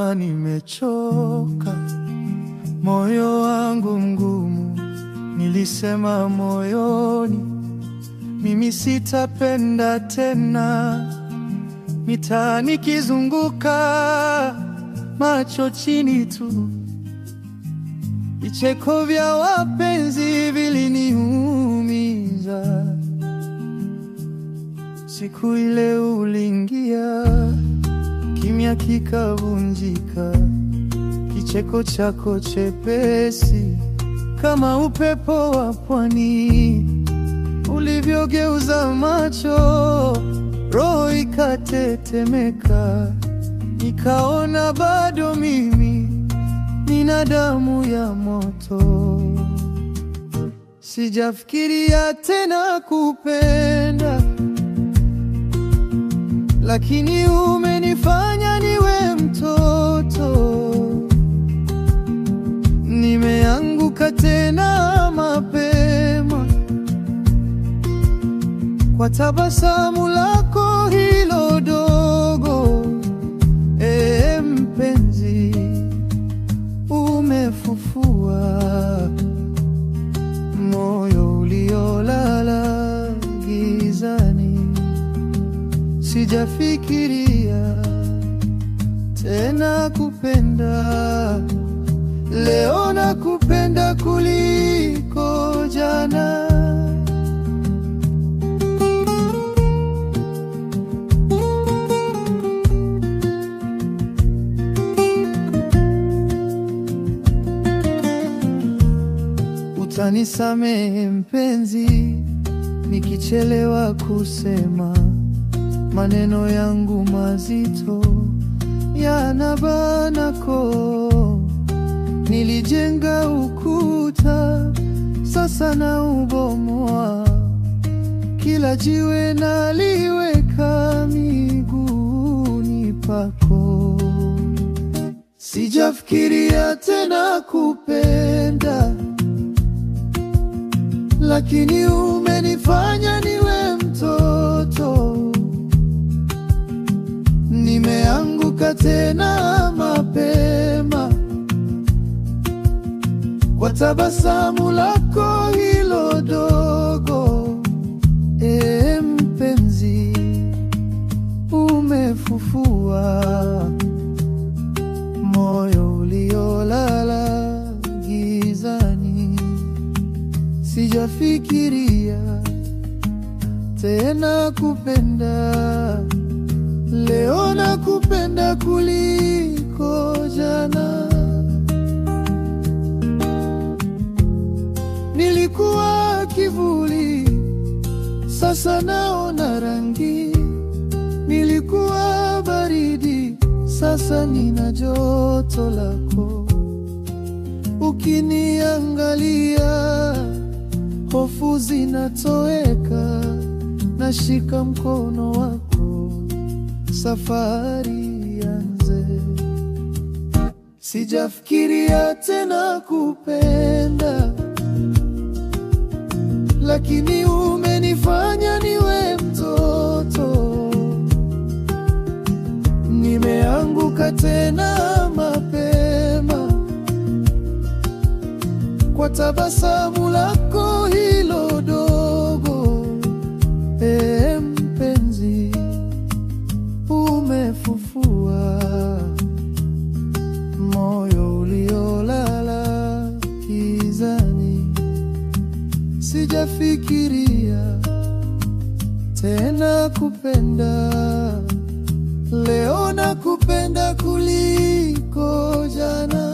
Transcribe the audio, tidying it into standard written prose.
kama nimechoka, moyo wangu mgumu. Nilisema moyoni, mimi sitapenda tena. Mitaani nikizunguka, macho chini tu. Vicheko vya wapenzi viliniumiza. Siku ile uliingia, kimya kikavunjika. Kicheko chako chepesi kama upepo wa pwani, ulivyogeuza macho, roho ikatetemeka. Nikaona bado mimi nina damu ya moto. Sijafikiria tena kupenda, lakini umenifanya niwe mtoto. Nimeanguka tena mapema kwa tabasamu lako hilo dogo. Mpenzi, umefufua moyo uliolala gizani. Sijafikiria tena kupenda, leo nakupenda kuliko jana. Utanisamehe mpenzi, nikichelewa kusema. Maneno yangu mazito yanabana koo. Nilijenga ukuta, sasa naubomoa. Kila jiwe naliweka miguuni pako. Sijafikiria tena kupenda, lakini umenifanya niwe mtoto. Nimeanguka tena mapema kwa tabasamu lako hilo dogo. Mpenzi, umefufua moyo uliolala gizani. Sijafikiria tena kupenda, leo nakupenda kuliko jana. Nilikuwa kivuli, sasa naona rangi. Nilikuwa baridi, sasa nina joto lako. Ukiniangalia, hofu zinatoweka. Nashika mkono wako, safari ianze. Sijafikiria tena kupenda, lakini umenifanya niwe mtoto. Nimeanguka tena mapema kwa tabasamu lako hilo dogo. Mpenzi, umefufua moyo uliolala gizani. Sijafikiria tena kupenda, leo nakupenda kuliko jana.